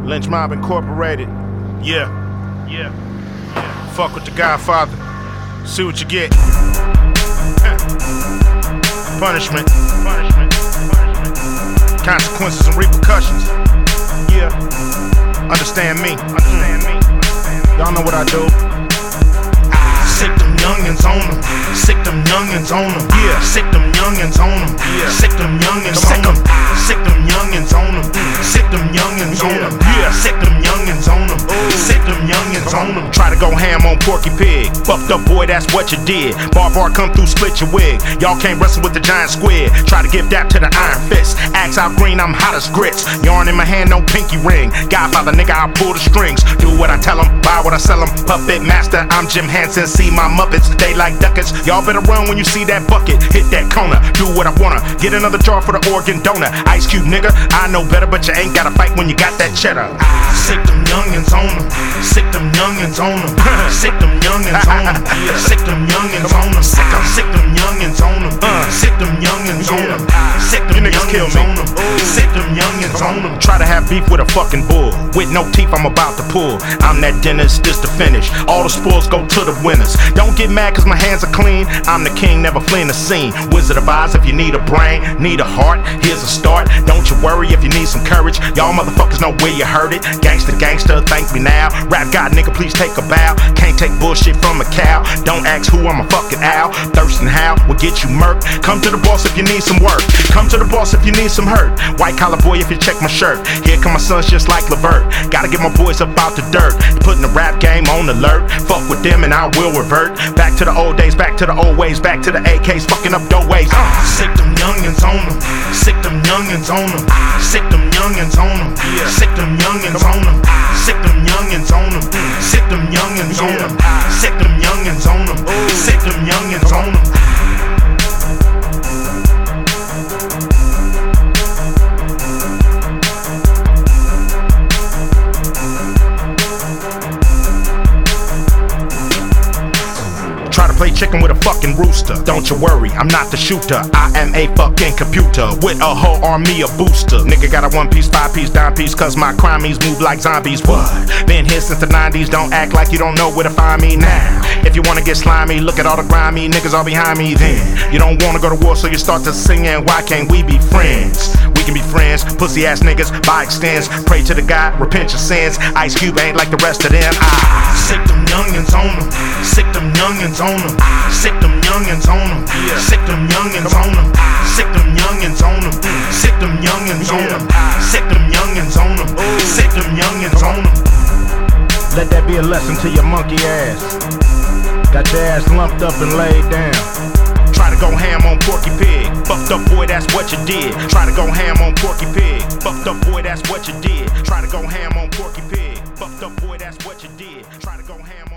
Lynch Mob Incorporated. Yeah. Fuck with the Godfather. See what you get. Punishment. Consequences and repercussions. Yeah. Understand me. Y'all know what I do. Sick them youngins on them. Sick them youngins on them. Yeah. Sick them youngins on them. Yeah. Sick them youngins on them. Sick them youngins on them. Sick them youngins on them. Yeah. Sick them youngins on them. Sick them youngins on them. Try to go ham on Porky Pig. Fucked up boy, that's what you did. Bar come through, split your wig. Y'all can't wrestle with the giant squid. Try to give that to the iron fist. Axe out green, I'm hot as grits. Yarn in my hand, no pinky ring. Godfather nigga, I'll pull the strings. Do what I tell 'em, buy what I sell 'em. Puppet master, I'm Jim Henson. See my Muppets, they like duckets. Y'all better run when you see that bucket. Hit that corner, do what I wanna. Get another jar for the organ donor. Ice Cube nigga, I know better, but you ain't gotta fight when you got that cheddar. Sick them youngins on them. Sick them youngins on them. Sick them youngins on them. Sick them youngins on them. Sick them youngins on them. Sick them youngins on them. Sick them youngins on them. Sick them youngins on them. Try to have beef with a fucking bull. With no teeth, I'm about to pull. I'm that dentist, this the finish. All the spoils go to the winners. Don't get mad cause my hands are clean. I'm the king, never fleeing the scene. Wizard of Oz, if you need a brain, need a heart, here's a start. Don't you worry if you need some courage. Y'all motherfuckers know where you heard it. Gangster, thank me now. Rap God, nigga, please take a bow. Can't take bullshit from a cow. Don't ask who, I'm a fucking owl. Thirsting how will get you murked. Come to the boss if you need some work. Come to the boss if you need some hurt. White collar boy if you check my shirt. Here come my sons just like Levert. Gotta get my boys up out the dirt. Putting the rap game on alert. Fuck with them and I will revert. Back to the old days, back to the old ways, back to the AKs, fucking up doorways. Sick them youngins on them. Sick them youngins on them. Sick them youngins on them. Sick them youngins on them. Sick them youngins on them. Sick them youngins on them. Sick them youngins on them. Sick them youngins on them. Try to play chicken with a fucking rooster. Don't you worry, I'm not the shooter. I am a fucking computer with a whole army of booster. Nigga got a 1 piece, 5 piece, dime piece, cause my crimies move like zombies. What? Been here since the 90s, don't act like you don't know where to find me now. If you wanna get slimy, look at all the grimy niggas all behind me then. You don't wanna go to war, so you start to singing, why can't we be friends? We can be friends, pussy ass niggas, by extents. Pray to the God, repent your sins. Ice Cube ain't like the rest of them. Sick them youngins on them. Sick them youngins on them. Sick them youngins on them. Sick them youngins on them. Sick them youngins on them. Sick them youngins on them. Sick them youngins on them. Sick them youngins on them. Let that be a lesson to your monkey ass. Got your ass lumped up and laid down. Try to go ham on Porky Pig. Fucked up boy, that's what you did. Try to go ham on Porky Pig. Fucked up boy, that's what you did. Try to go ham on Porky Pig. Fucked up boy, that's what you did. Try to go ham on